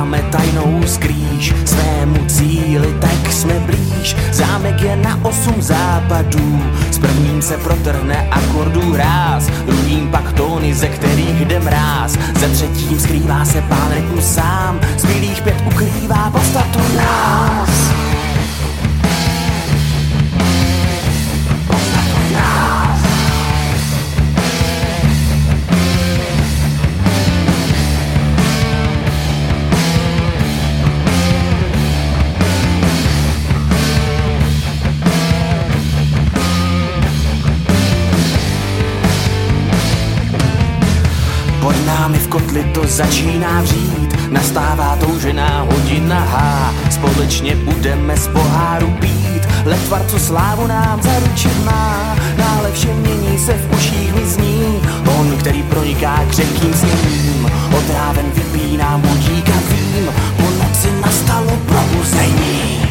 hledáme tajnou skrýš svému cíli, tak jsme blíž. Zámek je na 8 západů, s prvním se protrhne akordů ráz, druhým pak tóny, ze kterých jde mráz, za třetím skrývá se pán rytmu sám, z bílých 5 ukrývá podstatu nás. Pod námi v kotli to začíná vřít, nastává toužená hodina H. Společně budeme z poháru pít, letvar, co slávu nám zaručit má. Dále vše mění se v uších mi zní, on, který proniká křehkým sněním. Otráven vypínám budík a vím, po noci nastalo probuzení.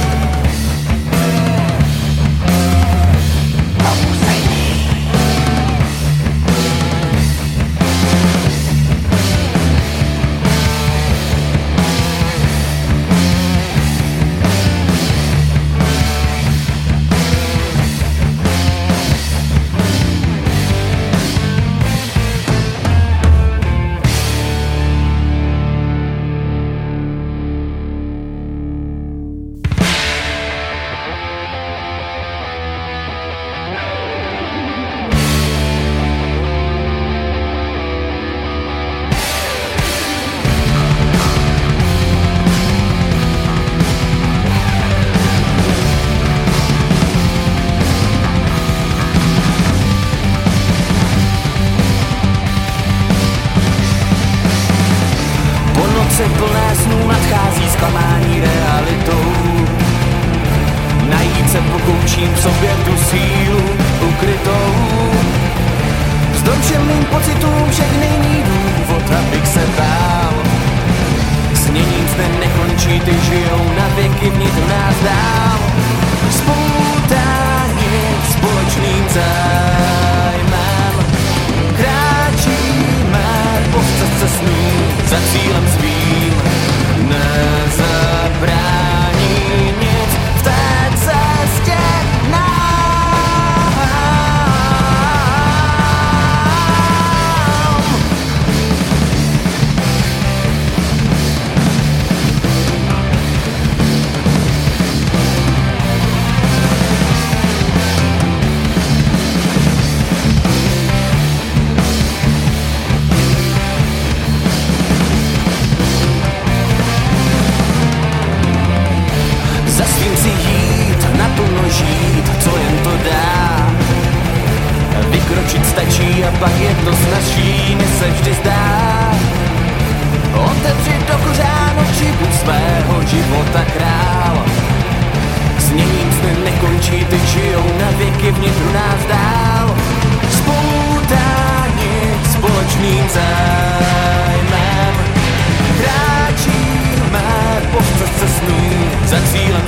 Se plné snů nadchází zklamání realitou. Najít se pokouším v sobě tu sílu ukrytou. Vzdor všem mým pocitům však není důvod, abych se bál. Sněním zde nekončí, ty žijou na věky vnitř nás dál. Spontánně společným zájmem kráčíme po cestě snů za cílem svým. Nezabrání nic v té cestě nám. Zasvím si jít, naplno žít, co jen to dá. Vykročit stačí a pak je to snazší, než se vždy zdá. Otevřít do kořán oči, buď svého života král. Sněním sny nekončí, ty žijou na věky vnitř nás dál. Spontánně společným zájmem kráčíme po cestě snů za cílem